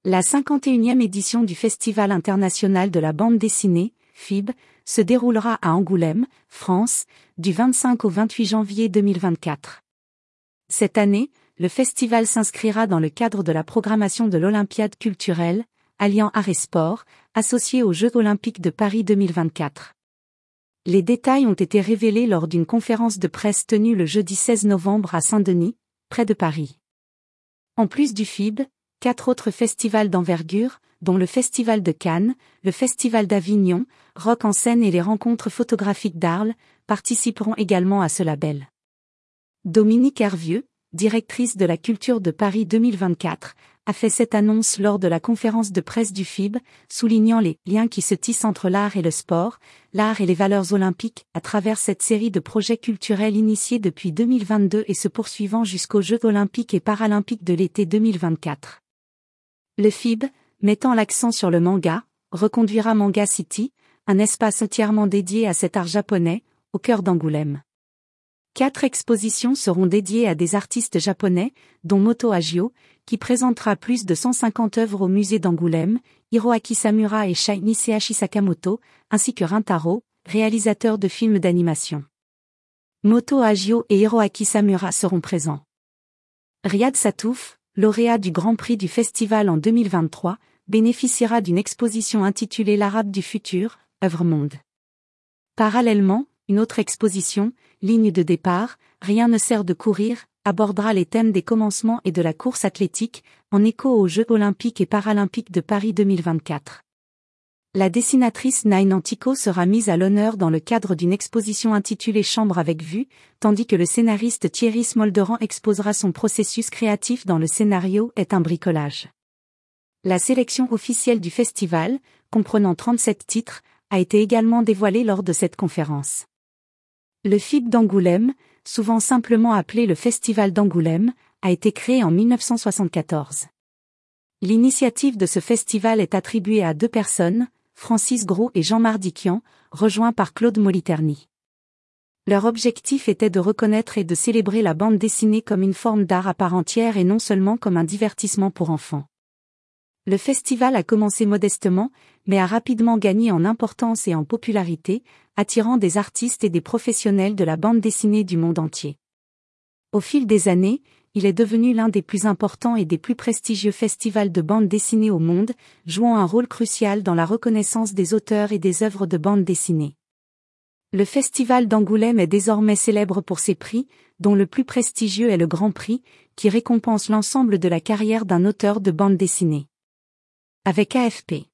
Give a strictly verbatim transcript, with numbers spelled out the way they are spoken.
La cinquante et unième édition du Festival international de la bande dessinée, F I B, se déroulera à Angoulême, France, du vingt-cinq au vingt-huit janvier deux mille vingt-quatre. Cette année, le festival s'inscrira dans le cadre de la programmation de l'Olympiade culturelle, alliant art et sport, associée aux Jeux olympiques de Paris deux mille vingt-quatre. Les détails ont été révélés lors d'une conférence de presse tenue le jeudi seize novembre à Saint-Denis, près de Paris. En plus du F I B, quatre autres festivals d'envergure, dont le Festival de Cannes, le Festival d'Avignon, Rock en scène et les rencontres photographiques d'Arles, participeront également à ce label. Dominique Hervieux, directrice de la culture de Paris deux mille vingt-quatre, a fait cette annonce lors de la conférence de presse du F I B, soulignant les liens qui se tissent entre l'art et le sport, l'art et les valeurs olympiques, à travers cette série de projets culturels initiés depuis deux mille vingt-deux et se poursuivant jusqu'aux Jeux olympiques et paralympiques de l'été deux mille vingt-quatre. Le F I B, mettant l'accent sur le manga, reconduira Manga City, un espace entièrement dédié à cet art japonais, au cœur d'Angoulême. Quatre expositions seront dédiées à des artistes japonais, dont Moto Hagio, qui présentera plus de cent cinquante œuvres au musée d'Angoulême, Hiroaki Samura et Shai Niseihachi Sakamoto, ainsi que Rintaro, réalisateur de films d'animation. Moto Hagio et Hiroaki Samura seront présents. Riyad Satouf, lauréat du Grand Prix du Festival en deux mille vingt-trois, bénéficiera d'une exposition intitulée L'Arabe du futur, œuvre monde. Parallèlement, une autre exposition, Ligne de départ, Rien ne sert de courir, abordera les thèmes des commencements et de la course athlétique, en écho aux Jeux olympiques et paralympiques de Paris deux mille vingt-quatre. La dessinatrice Naï Antico sera mise à l'honneur dans le cadre d'une exposition intitulée Chambre avec vue, tandis que le scénariste Thierry Smolderan exposera son processus créatif dans le scénario Est un bricolage. La sélection officielle du festival, comprenant trente-sept titres, a été également dévoilée lors de cette conférence. Le F I B d'Angoulême, souvent simplement appelé le Festival d'Angoulême, a été créé en mille neuf cent soixante-quatorze. L'initiative de ce festival est attribuée à deux personnes, Francis Gros et Jean Mardikian, rejoints par Claude Moliterni. Leur objectif était de reconnaître et de célébrer la bande dessinée comme une forme d'art à part entière et non seulement comme un divertissement pour enfants. Le festival a commencé modestement, mais a rapidement gagné en importance et en popularité, attirant des artistes et des professionnels de la bande dessinée du monde entier. Au fil des années, il est devenu l'un des plus importants et des plus prestigieux festivals de bande dessinée au monde, jouant un rôle crucial dans la reconnaissance des auteurs et des œuvres de bande dessinée. Le Festival d'Angoulême est désormais célèbre pour ses prix, dont le plus prestigieux est le Grand Prix, qui récompense l'ensemble de la carrière d'un auteur de bande dessinée. Avec A F P.